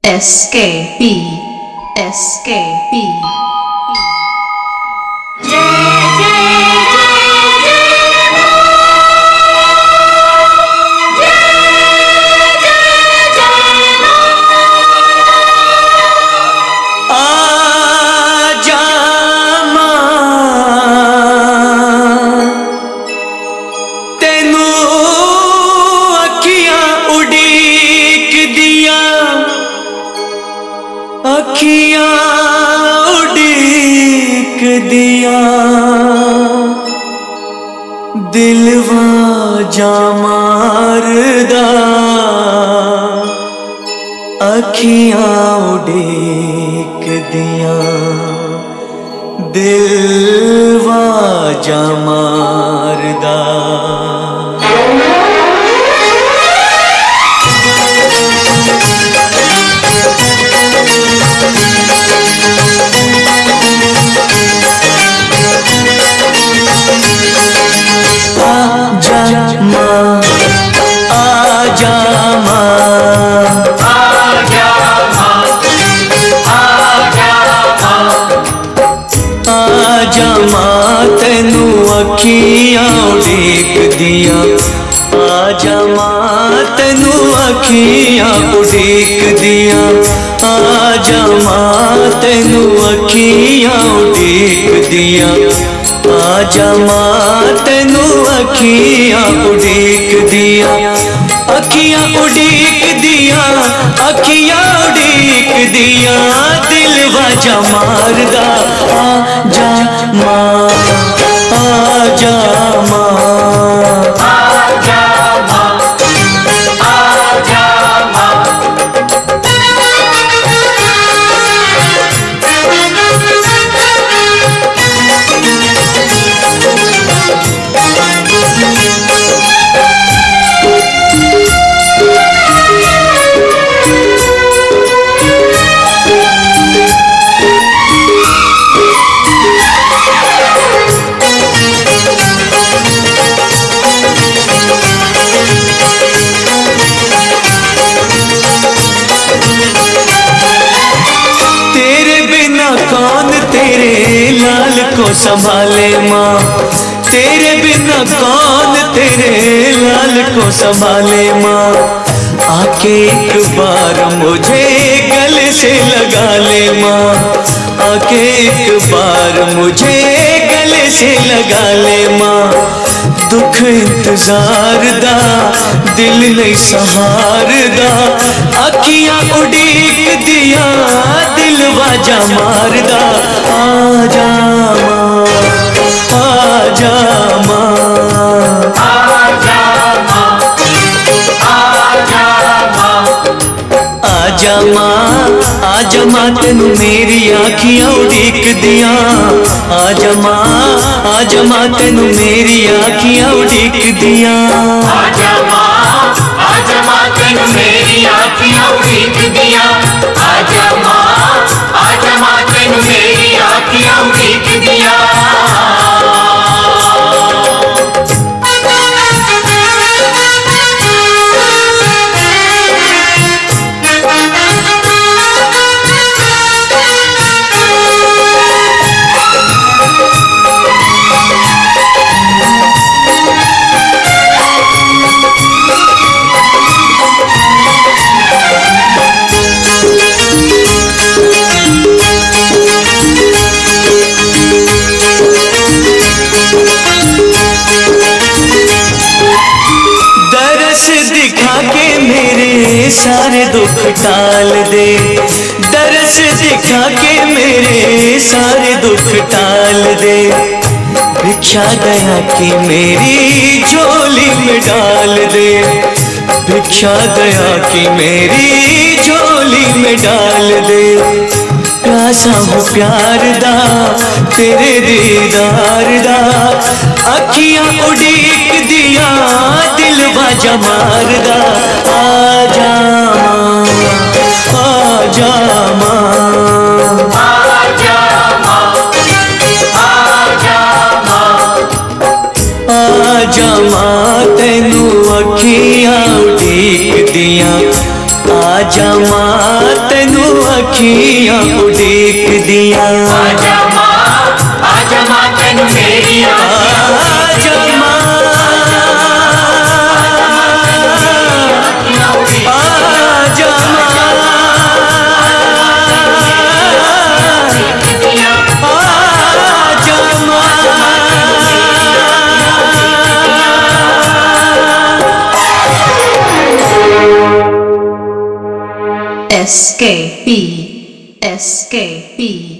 SKP SKP अखियां उड़ीक दिया दिलवा जा मारदा अखियां उड़ीक दिया दिलवा जा मारदा तेनू अखियां उड़ीक दिया आजा मां तेनू अखियां उड़ीक दिया आजा मां तेनू अखियां उड़ीक दिया आजा मां तेनू अखियां उड़ीक दिया अखियां उड़ीक दिया अखियां उड़ीक दिया दिलवा जा मारदा आजा मां आजा मां आजा मां आजा मां कौन तेरे लाल को संभाले माँ तेरे बिना कौन तेरे लाल को संभाले माँ आके एक बार मुझे गले से लगा ले माँ आके एक बार मुझे गले से लगा ले माँ दुख इंतजार दा दिल नहीं सहार दा अखियां उड़ीक दिया दिलवा जा मारदा आजा मां आजा मां आजा मां आजा मां आजा मां तेनू मेरी आखियां उड़ीक दिया आजा मां तेनू मेरी आखियां उड़ीक दिया आजा मां तेनू मेरी आखियां उड़ीक दिया आजा मां तेनू मेरी आखियां उड़ीक दिया दिखा के मेरे सारे दुख टाल दे दरस दिखा के मेरे सारे दुख टाल दे भिक्षा दया की मेरी झोली में डाल दे भिक्षा दया की मेरी झोली में डाल दे प्यासा हूँ प्यार दा तेरे दीदार दा अखियां उड़ीक दिया दिलवा जा मारदा आजा मां आजा मां आजा मां तेनू अखियां उड़ीक दिया आजा मां ਤੈਨੂੰ ਅੱਖੀਆਂ ਉਡੀਕ ਦੀਆਂ आजा माँ तेनू मेरी आँखियाँ ਆਜਾ ਮਾਂ ਆਜਾ ਮਾਂ ਆਜਾ ਮਾਂ SKP